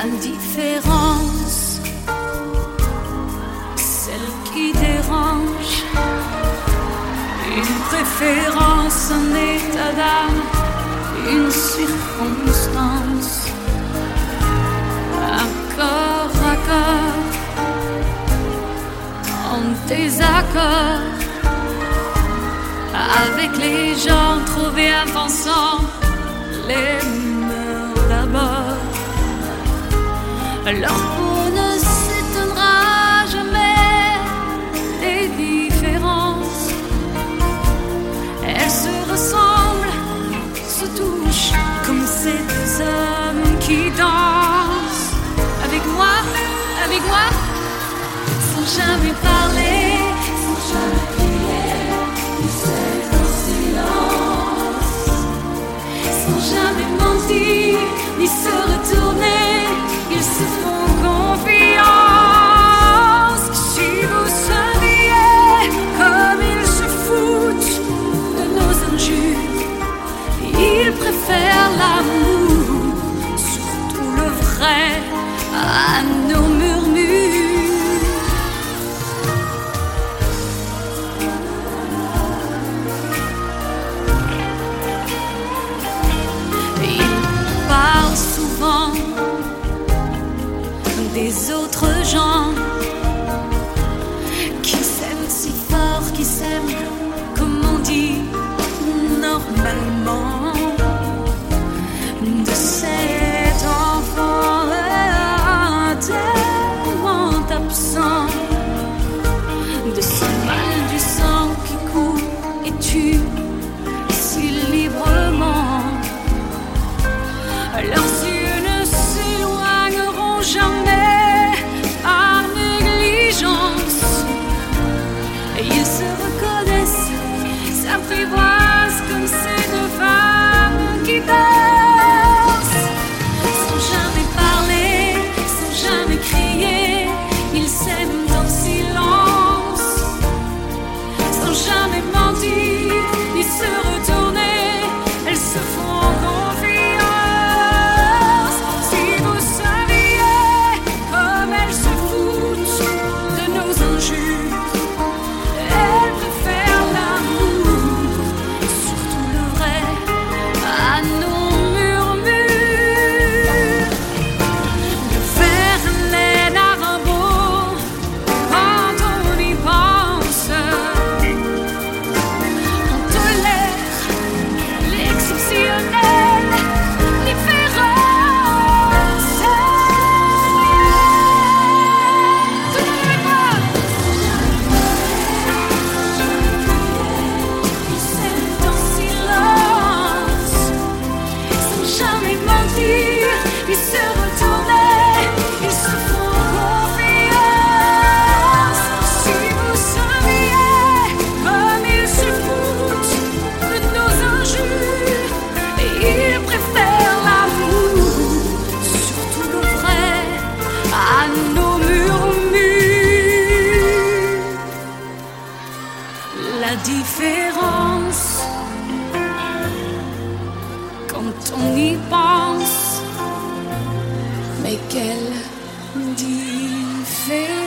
L'indifférence, celle qui dérange, une préférence, un état d'âme, une circonstance, un corps à corps, en désaccord avec les gens trop bien pensants, les mœurs d'abord. Leur peau ne s'étonnera jamais des différences. Elles se ressemblent, se touchent comme ces deux hommes qui dansent avec moi, sans jamais parler, sans jamais crier, ils s'aiment en silence, sans jamais mentir, ni se retourner. Ils se font confiance. Si vous saviez comme ils se foutent de nos injures, ils préfèrent l'amour, surtout le vrai, à nos murmures. Ils parlent souvent des autres gens qui s'aiment si fort, qui s'aiment comme on dit normalement, de cet enfant tellement absent, de ce mal du sang qui coule et tue si librement. Leurs yeux ne s'éloigneront jamais par négligence. Ils se reconnaissent, s'apprivoisent comme ces deux femmes qui dansent. Sans jamais parler, sans jamais crier, ils s'aiment en silence. Sans jamais mentir, ni se retourner, elles se font confiance. Ils se retournaient, ils se font confiance. Si vous saviez comme ils se foutent de nos injures, et ils préfèrent l'amour, surtout le vrai, à nos murmures. La différence, quand on y pense, mais quelle différence.